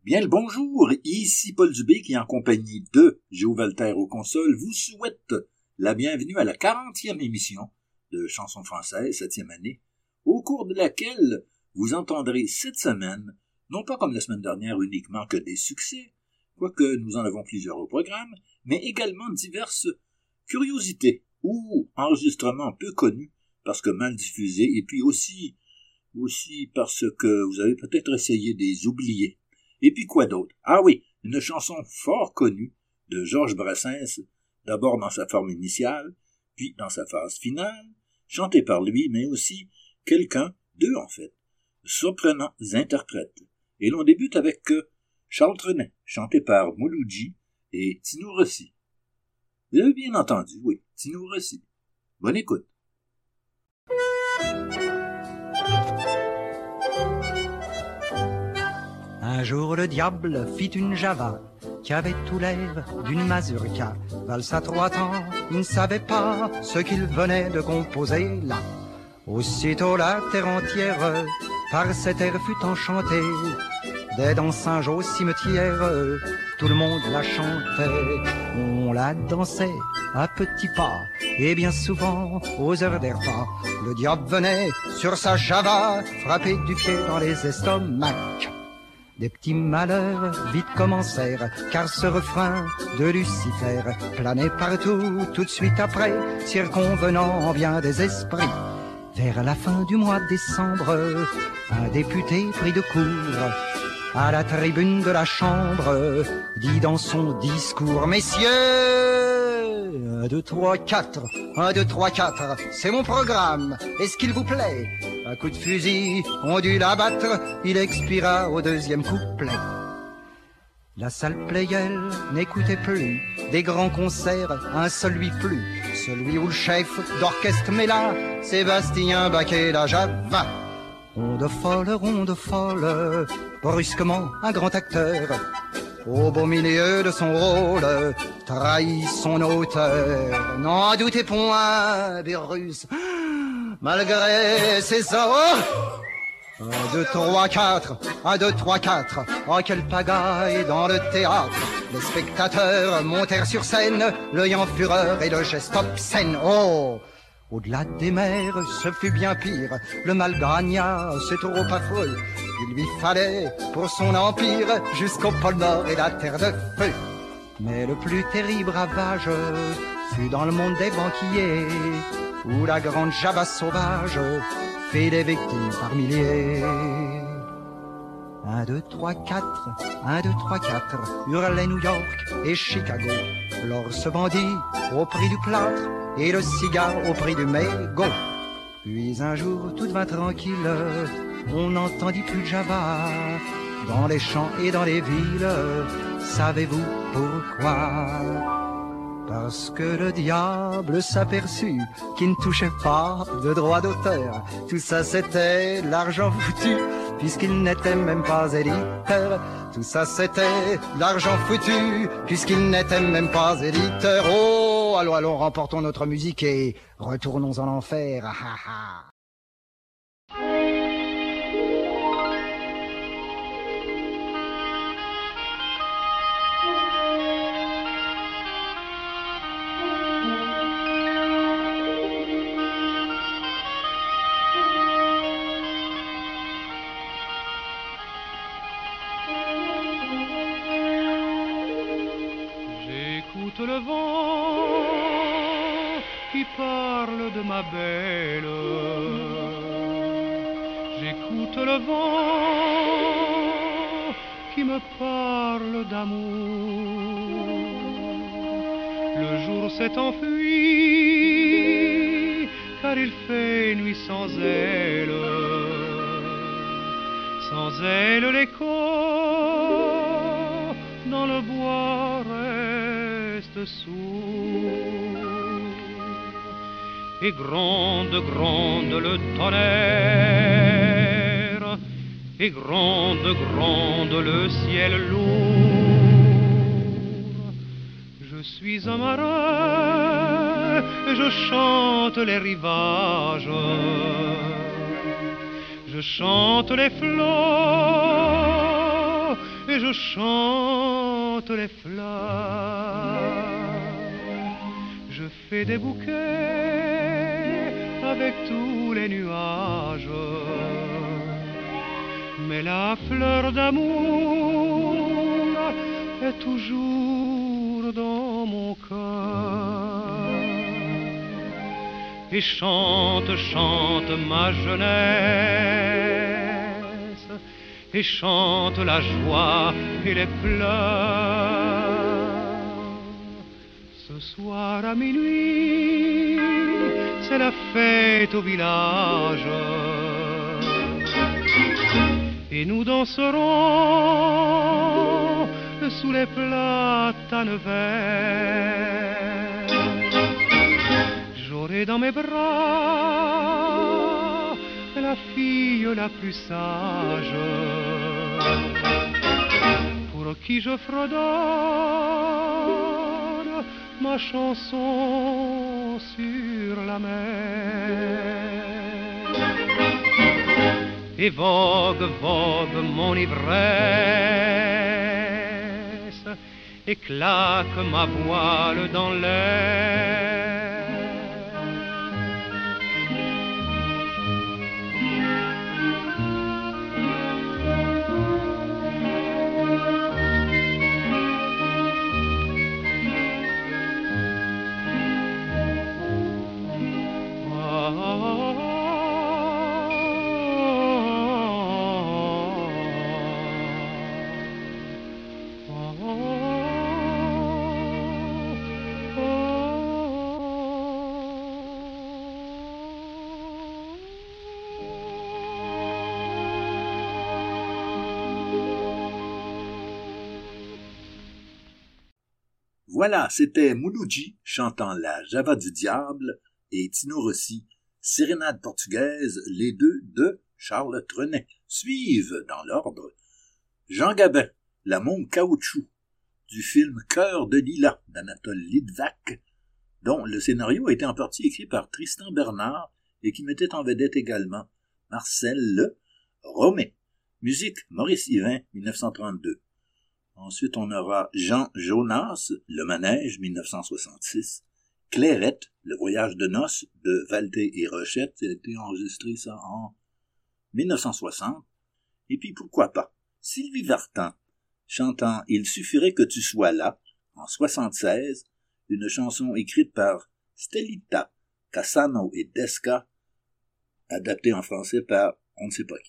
Bien le bonjour, ici Paul Dubé qui en compagnie de Géo Voltaire aux consoles vous souhaite la bienvenue à la 40e émission de Chansons françaises, 7e année, au cours de laquelle vous entendrez cette semaine, non pas comme la semaine dernière uniquement que des succès, quoique nous en avons plusieurs au programme, mais également diverses curiosités ou enregistrements peu connus parce que mal diffusés et puis aussi parce que vous avez peut-être essayé de les oublier. Et puis quoi d'autre? Ah oui, une chanson fort connue de Georges Brassens, d'abord dans sa forme initiale, puis dans sa phase finale, chantée par lui, mais aussi deux en fait, surprenants interprètes. Et l'on débute avec Charles Trenet, chanté par Mouloudji et Tino Rossi. Vous avez bien entendu, oui, Tino Rossi. Bonne écoute. Un jour le diable fit une java qui avait tout l'air d'une mazurka. Valse à 3 temps, il ne savait pas ce qu'il venait de composer là. Aussitôt la terre entière par cet air fut enchantée. Des dansinges au cimetière, tout le monde la chantait. On la dansait à petits pas et bien souvent aux heures des repas. Le diable venait sur sa java frapper du pied dans les estomacs. Des petits malheurs vite commencèrent, car ce refrain de Lucifer planait partout, tout de suite après, circonvenant bien des esprits. Vers la fin du mois de décembre, un député pris de court, à la tribune de la Chambre, dit dans son discours: Messieurs, 1, 2, 3, 4, 1, 2, 3, 4, c'est mon programme, est-ce qu'il vous plaît? Un coup de fusil, on dut l'abattre, il expira au 2e couplet. La salle Pleyel n'écoutait plus des grands concerts, un seul lui plut, celui où le chef d'orchestre mêla Sébastien Bach et la java. Ronde folle, brusquement un grand acteur, au beau milieu de son rôle, trahit son auteur. N'en doutez point, Bérus, malgré ses ors. 1, 2, 3, 4, 1, 2, 3, 4, oh quelle pagaille dans le théâtre. Les spectateurs montèrent sur scène, l'œil en fureur et le geste obscène. Oh, au-delà des mers, ce fut bien pire, le mal gagna, c'est trop affreux. Il lui fallait pour son empire jusqu'au pôle Nord et la terre de feu. Mais le plus terrible ravage fut dans le monde des banquiers, où la grande java sauvage fait des victimes par milliers. 1, 2, 3, 4, 1, 2, 3, 4, hurlaient New York et Chicago. L'or se vendit au prix du plâtre et le cigare au prix du mégot. Puis un jour, tout devint tranquille, on n'entendit plus de java dans les champs et dans les villes. Savez-vous pourquoi? Parce que le diable s'aperçut qu'il ne touchait pas de droit d'auteur. Tout ça c'était l'argent foutu, puisqu'il n'était même pas éditeur. Tout ça c'était l'argent foutu, puisqu'il n'était même pas éditeur. Oh, allons, remportons notre musique et retournons en enfer. Ha ha. Le vent qui parle de ma belle, j'écoute le vent qui me parle d'amour. Le jour s'est enfui car il fait nuit sans elle. Sans elle l'écho dans le bois reste sourd. Et gronde le tonnerre, et gronde le ciel lourd. Je suis un marin, je chante les rivages, je chante les flots et je chante les fleurs. Je fais des bouquets avec tous les nuages, mais la fleur d'amour est toujours dans mon cœur. Et chante, chante ma jeunesse, et chante la joie et les pleurs. Ce soir à minuit, c'est la fête au village, et nous danserons sous les platanes verts. J'aurai dans mes bras la fille la plus sage, pour qui je fredonne ma chanson sur la mer. Et vogue, vogue mon ivresse, et claque ma voile dans l'air. Voilà, c'était Mouloudji chantant la Java du diable et Tino Rossi, sérénade portugaise, les deux de Charles Trenet. Suivent, dans l'ordre, Jean Gabin, la môme caoutchouc, du film Cœur de lilas d'Anatole Litvak, dont le scénario a été en partie écrit par Tristan Bernard et qui mettait en vedette également Marcel Romé. Musique Maurice Yvain, 1932. Ensuite, on aura Jean Jonas, Le Manège, 1966. Clairette, Le Voyage de noces, de Valté et Rochette. Ça a été enregistré, ça, en 1960. Et puis, pourquoi pas, Sylvie Vartan, chantant « Il suffirait que tu sois là », en 76, une chanson écrite par Stelita Cassano et Desca, adaptée en français par on ne sait pas qui.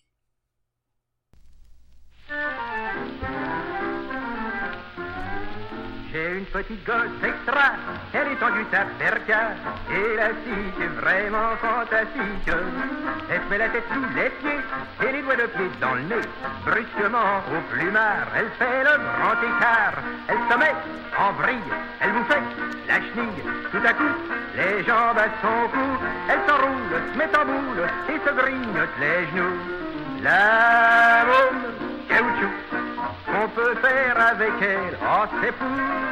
J'ai une petite gosse extra, elle est tendue sa perca, et la fille est vraiment fantastique. Elle se met la tête sous les pieds, et les doigts de pied dans le nez. Brusquement, au plumard, elle fait le grand écart. Elle se met en vrille, elle vous fait la chenille. Tout à coup, les jambes à son cou, elle s'enroule, se met en boule, et se grignote les genoux. La môme caoutchouc, qu'on peut faire avec elle, oh c'est fou.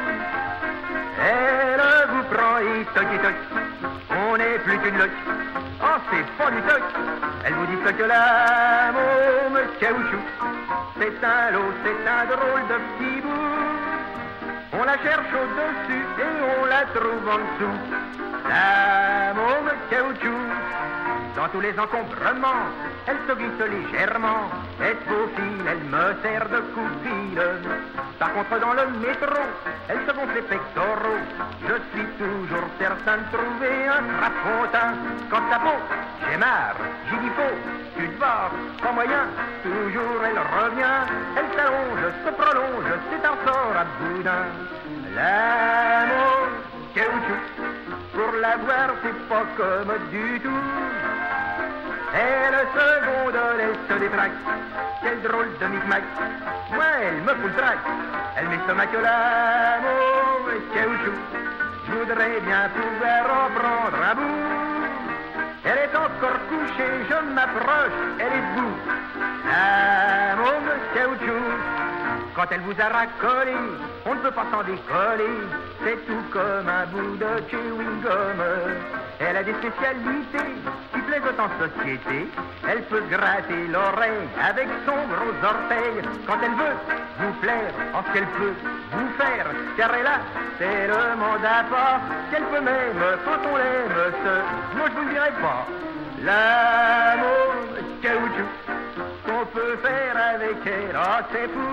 Elle vous prend et toc, on n'est plus qu'une loque, oh c'est pas du toc. Elle vous dit que la môme caoutchouc, c'est un lot, c'est un drôle de petit bout. On la cherche au-dessus et on la trouve en dessous. La môme caoutchouc, dans tous les encombrements, elle se glisse légèrement, elle se faufile, elle me sert de coup-fil. Par contre dans le métro, elle se gonfle les pectoraux. Je suis toujours certain de trouver un strapontin. Quand ça peau, j'ai marre, j'y dis faux, tu te barres, pas moyen, toujours elle revient. Elle s'allonge, se prolonge, c'est un sort à boudin. La môme caoutchouc, pour la voir c'est pas commode du tout. Elle seconde, elle se détraque, quel drôle de micmac. Moi, elle me fout le trac, elle m'estomaque la môme caoutchouc. Je voudrais bien pouvoir en prendre un bout. Elle est encore couchée, je m'approche, elle est debout. La môme caoutchouc, quand elle vous a racolé, on ne peut pas s'en décoller. C'est tout comme un bout de chewing-gum. Elle a des spécialités qui plaisent en société. Elle peut gratter l'oreille avec son gros orteil. Quand elle veut vous plaire, en ce qu'elle peut vous faire, car elle a tellement d'apport qu'elle peut même, quand on l'aime, moi je vous le dirai pas. L'amour caoutchouc qu'on peut faire avec elle, oh c'est fou.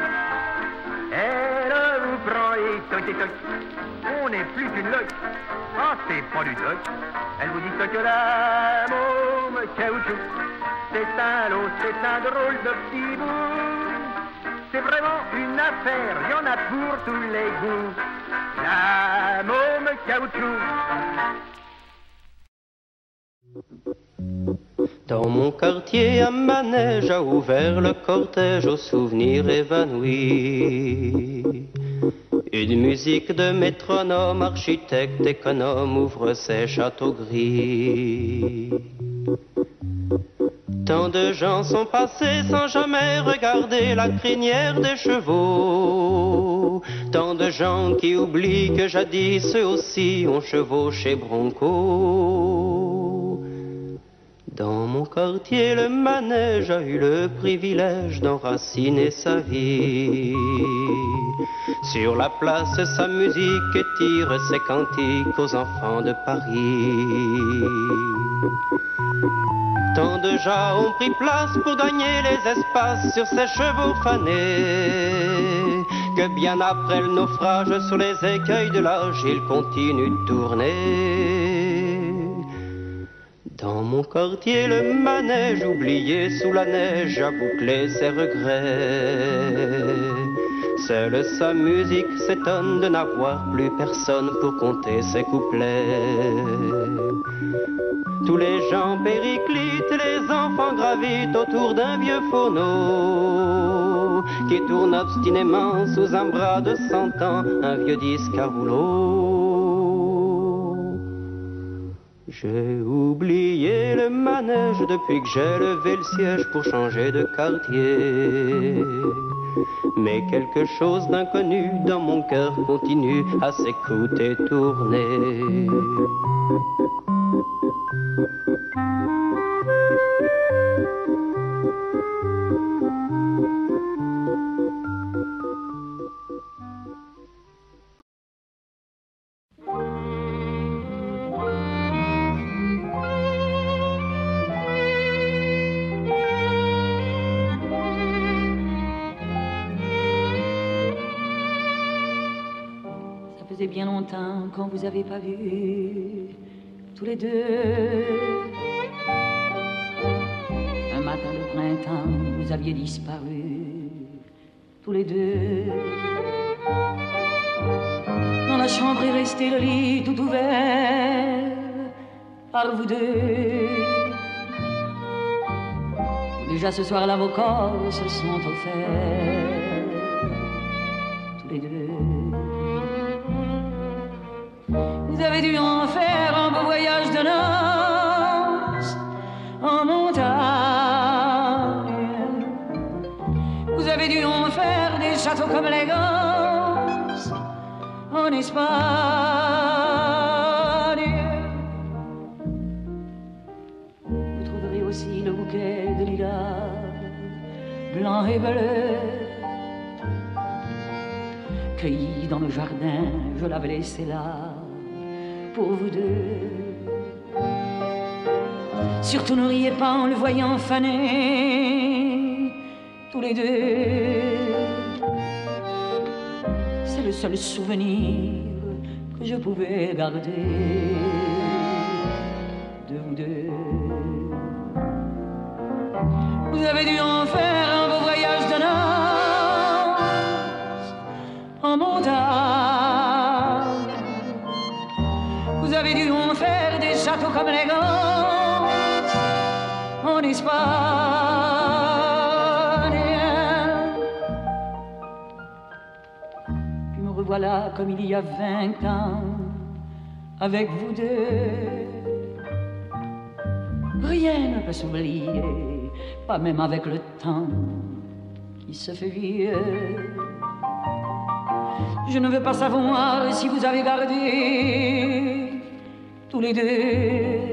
Elle vous prend et toc et toc, on n'est plus qu'une loque, oh c'est pas du toc. Elle vous dit que l'amour caoutchouc, c'est un lot, c'est un drôle de petit bout. C'est vraiment une affaire, il y en a pour tous les goûts. L'amour caoutchouc. Dans mon quartier, un manège a ouvert le cortège aux souvenirs évanouis. Une musique de métronome, architecte économe ouvre ses châteaux gris. Tant de gens sont passés sans jamais regarder la crinière des chevaux. Tant de gens qui oublient que jadis eux aussi ont chevauché Bronco. Dans mon quartier, le manège a eu le privilège d'enraciner sa vie. Sur la place, sa musique tire ses cantiques aux enfants de Paris. Tant de gens ont pris place pour gagner les espaces sur ces chevaux fanés, que bien après le naufrage sur les écueils de l'âge, ils continuent de tourner. Dans mon quartier, le manège oublié sous la neige a bouclé ses regrets. Seule sa musique s'étonne de n'avoir plus personne pour compter ses couplets. Tous les gens périclitent, les enfants gravitent autour d'un vieux phono qui tourne obstinément sous un bras de 100 ans, un vieux disque à rouleau. J'ai oublié le manège depuis que j'ai levé le siège pour changer de quartier. Mais quelque chose d'inconnu dans mon cœur continue à s'écouter tourner. Bien longtemps qu'on vous avait pas vu tous les deux. Un matin de printemps, vous aviez disparu tous les deux. Dans la chambre est resté le lit tout ouvert par vous deux. Déjà ce soir, l'avocat se sont offerts tous les deux. Vous avez dû en faire un beau voyage de noces en montagne. Vous avez dû en faire des châteaux comme les gosses en Espagne. Vous trouverez aussi le bouquet de lilas blanc et bleu cueilli dans le jardin, je l'avais laissé là pour vous deux. Surtout ne riez pas en le voyant faner tous les deux. C'est le seul souvenir que je pouvais garder de vous deux. Vous avez dû en faire un beau voyage de noces en montagne. Vous avez dû en faire des châteaux comme les gosses en Espagne. Puis me revoilà comme il y a 20 ans avec vous deux. Rien ne peut s'oublier, pas même avec le temps qui se fait vieux. Je ne veux pas savoir si vous avez gardé tous les deux,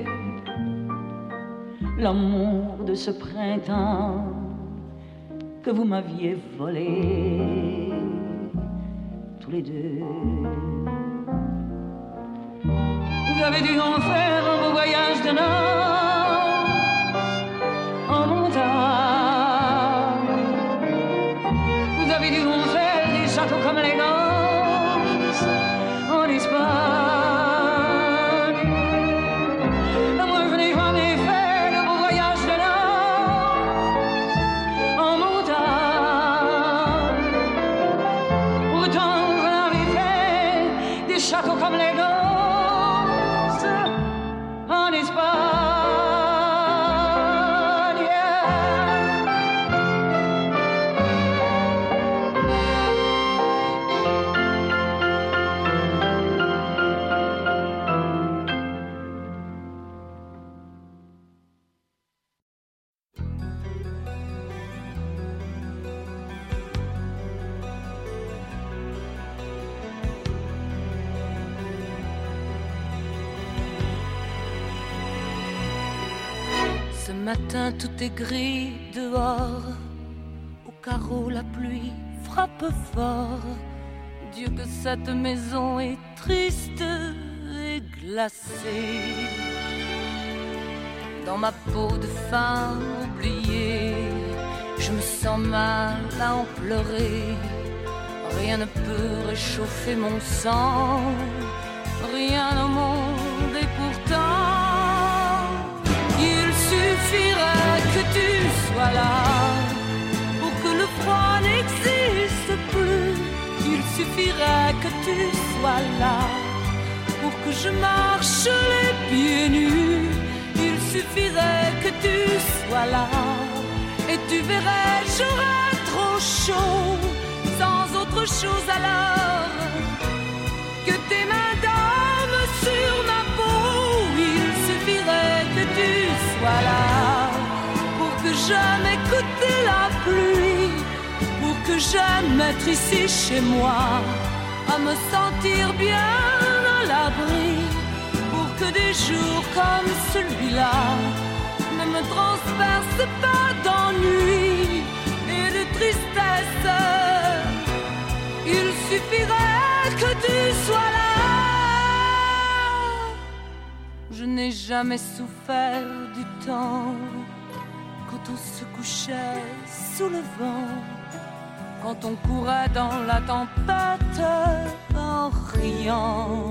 l'amour de ce printemps que vous m'aviez volé, tous les deux. Vous avez dû en faire vos voyages de noces en montagne. Vous avez dû en faire des châteaux comme les noces en Espagne. Moi je n'ai jamais fait de vos voyages de noces en montagne. Pourtant je n'avais fait des châteaux comme les noces en Espagne. Ce matin tout est gris dehors, au carreau la pluie frappe fort. Dieu que cette maison est triste et glacée. Dans ma peau de femme oubliée, je me sens mal à en pleurer. Rien ne peut réchauffer mon sang, rien au monde et pourtant il suffirait que tu sois là pour que le froid n'existe plus. Il suffirait que tu sois là pour que je marche les pieds nus. Il suffirait que tu sois là et tu verrais, j'aurais trop chaud. Sans autre chose alors que tes mains dorment sur ma peau. Il suffirait que tu sois là pour que j'aime écouter la pluie, pour que j'aime être ici chez moi, à me sentir bien à l'abri, pour que des jours comme celui-là ne me transpercent pas d'ennui et de tristesse. Il suffirait que tu sois là. Je n'ai jamais souffert du temps quand on se couchait sous le vent, quand on courait dans la tempête en riant.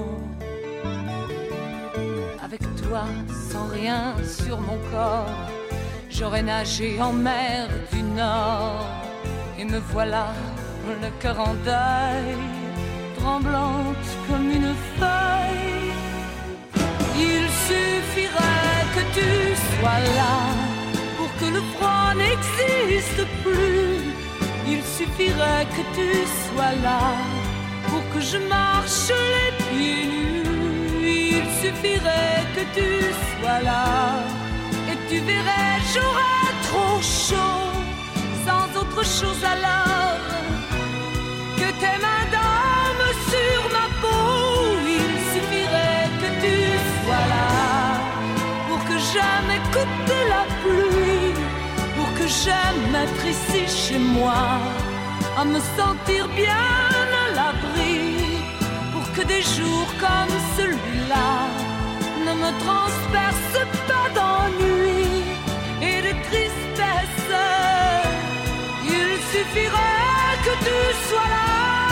Avec toi, sans rien sur mon corps, j'aurais nagé en mer du Nord. Et me voilà, le cœur en deuil, tremblante comme une feuille. Il suffirait que tu sois là pour que le froid n'existe plus. Il suffirait que tu sois là pour que je marche les pieds nus. Il suffirait que tu sois là et tu verrais, j'aurais trop chaud. Sans autre chose alors que tes mains dorment sur ma peau. Il suffirait que tu sois là pour que j'aime écouter la pluie, pour que j'aime être ici chez moi, à me sentir bien à l'abri, pour que des jours comme celui-là ne me transpercent pas d'ennui et de tristesse. Il suffirait que tu sois là.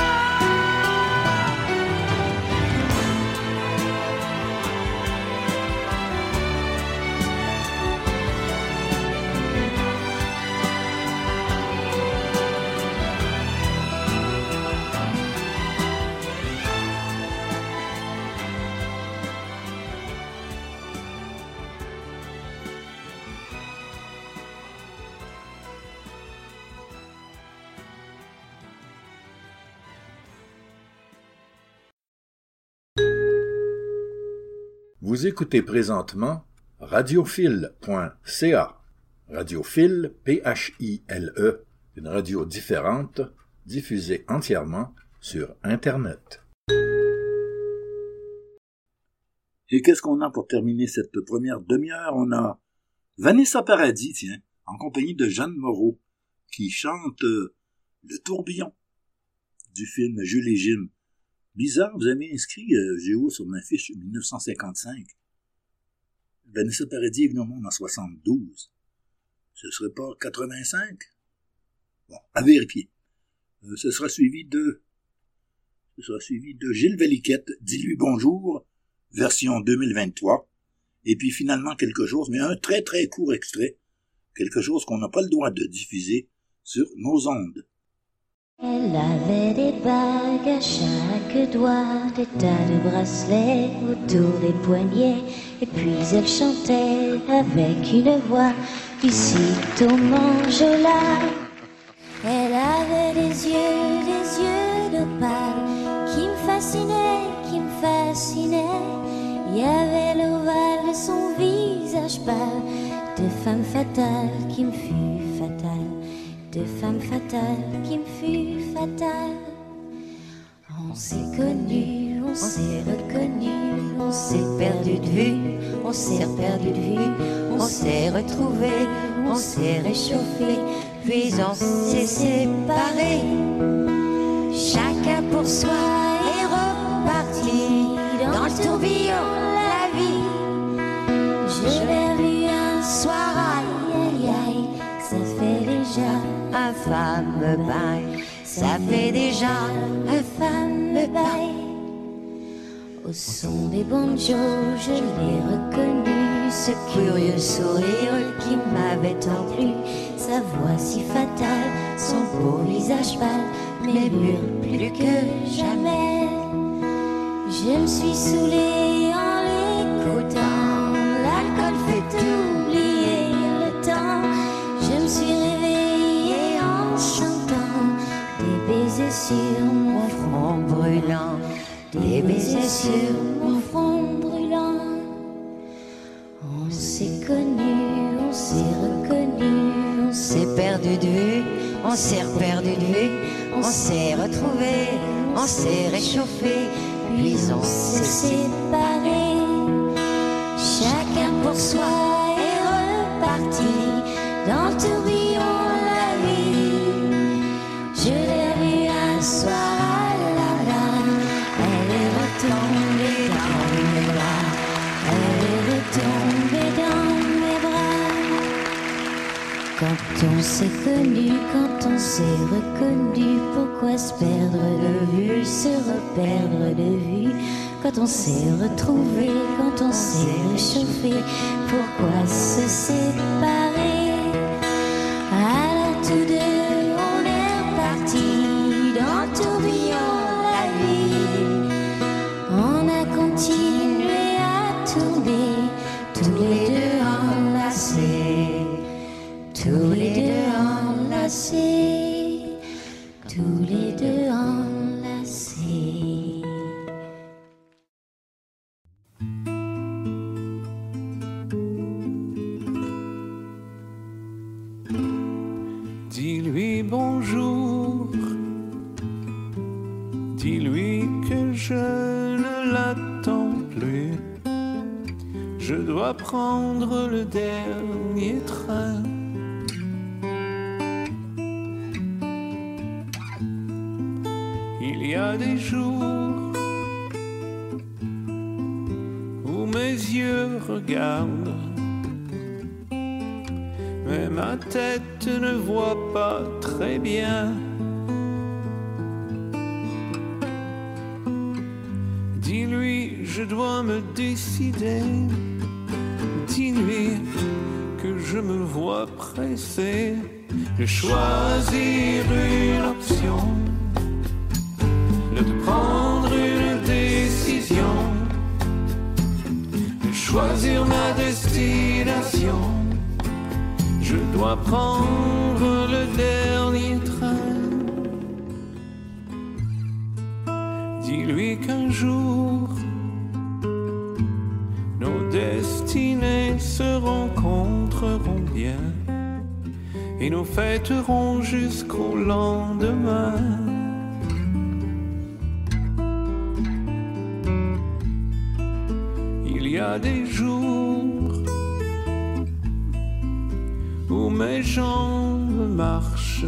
Vous écoutez présentement radiophile.ca. Radiophile, P-H-I-L-E, une radio différente, diffusée entièrement sur Internet. Et qu'est-ce qu'on a pour terminer cette première demi-heure? On a Vanessa Paradis, tiens, en compagnie de Jeanne Moreau, qui chante Le tourbillon du film Jules et Jim. Bizarre, vous avez inscrit Géo sur ma fiche 1955. Vanessa Paradis est venue au monde en 72. Ce serait pas 85? Bon, à vérifier. Ce sera suivi de Gilles Valiquette, Dis-lui bonjour, version 2023. Et puis finalement quelque chose, mais un très très court extrait, quelque chose qu'on n'a pas le droit de diffuser sur nos ondes. Elle avait des bagues à chaque doigt, des tas de bracelets autour des poignets, et puis elle chantait avec une voix du sitôt Manjola. Elle avait des yeux d'opale qui me fascinaient. Il y avait l'ovale de son visage pâle, de femme fatale qui me fut fatale. De femme fatale qui me fut fatale. On s'est connus, on s'est reconnus, on s'est perdu de vue, on s'est perdu de vue, on s'est retrouvés, on s'est réchauffés, puis on s'est séparés. Chacun pour soi est reparti dans le tourbillon la vie. Je l'ai vu un soir, aïe aïe aïe, ça fait déjà un fameux bail, ça fait déjà un fameux bail. Au son des banjos, je l'ai reconnu, ce curieux sourire qui m'avait tant plu, sa voix si fatale, son beau visage pâle, mais mûr plus que jamais. Je me suis saoulée en l'écoutant, l'alcool fait oublier le temps. Je me suis réveillée en chantant, des baisers sur mon front brûlant, des baisers sur mon front brûlant. On s'est connus, on s'est reconnus, on s'est perdu de vue, on s'est perdu de vue, on s'est retrouvés, on s'est réchauffés, puis on s'est séparés. Chacun pour soi est reparti dans le tourbillon la vie. Je l'ai vue un soir à la lame, elle est retombée dans mes bras, elle est retombée dans mes bras. Quand on s'est connu, quand on s'est reconnu, pourquoi se perdre de vue, se reperdre de vue? Quand on s'est retrouvé, quand on s'est réchauffé, pourquoi se séparer? Alors tous deux, on est repartis dans le tourbillon la vie. On a continué à tourner, tous les deux enlacés, tous les deux enlacés, tous les deux enlacés. Dis-lui bonjour, dis-lui que je ne l'attends plus. Je dois prendre le dernier train. Il y a des jours où mes yeux regardent, mais ma tête ne voit pas très bien. Dis-lui, je dois me décider. Dis-lui que je me vois pressé de choisir une option, de prendre une décision, de choisir ma destination. Je dois prendre le dernier train. Dis-lui qu'un jour nos destinées se rencontreront bien et nous fêterons jusqu'au lendemain. Il a des jours où mes jambes marchent,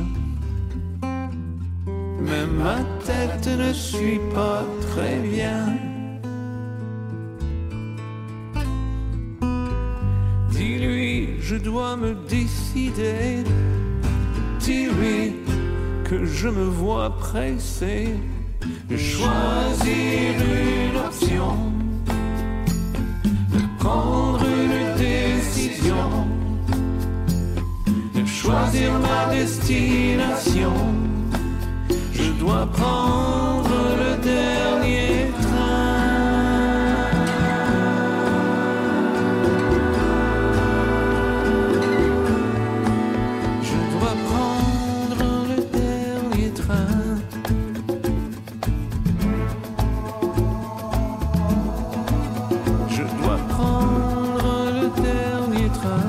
mais ma tête ne suit pas très bien. Dis-lui, je dois me décider. Dis-lui que je me vois pressé de choisir une option, de prendre une décision, de choisir ma destination. Je dois prendre le dernier train. Je dois prendre le dernier train. Je dois prendre le dernier train.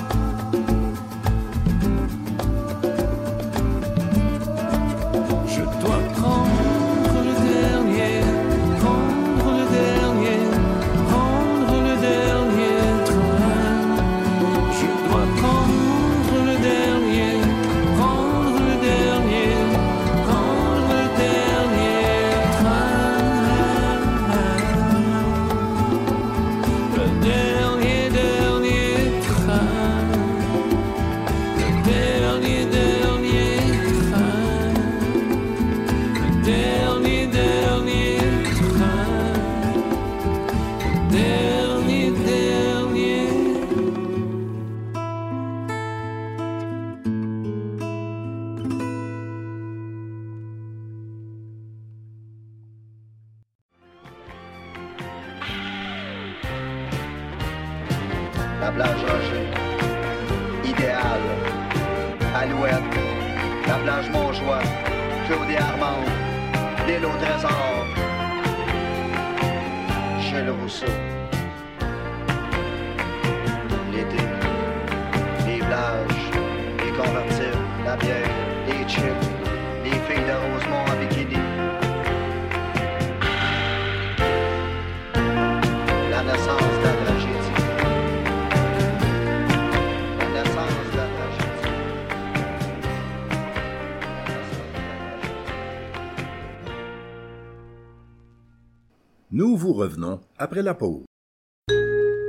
Je dois prendre le dernier, prendre le dernier, prendre le dernier train. Je dois prendre le dernier, prendre le dernier, prendre le dernier train. Le dernier, dernier train. Le dernier, dernier train. Le dernier, dernier train. Le dernier, dernier. La plage Rocher, Idéal, Alouette, la plage Montjoie, Claudia Armande, l'île au trésor, Gilles Rousseau. L'été, les plages, les convertibles, la bière, les chips, les filles de Rosemont en bikini. La naissance de la tragédie. La naissance de la tragédie. Nous vous revenons après la pause.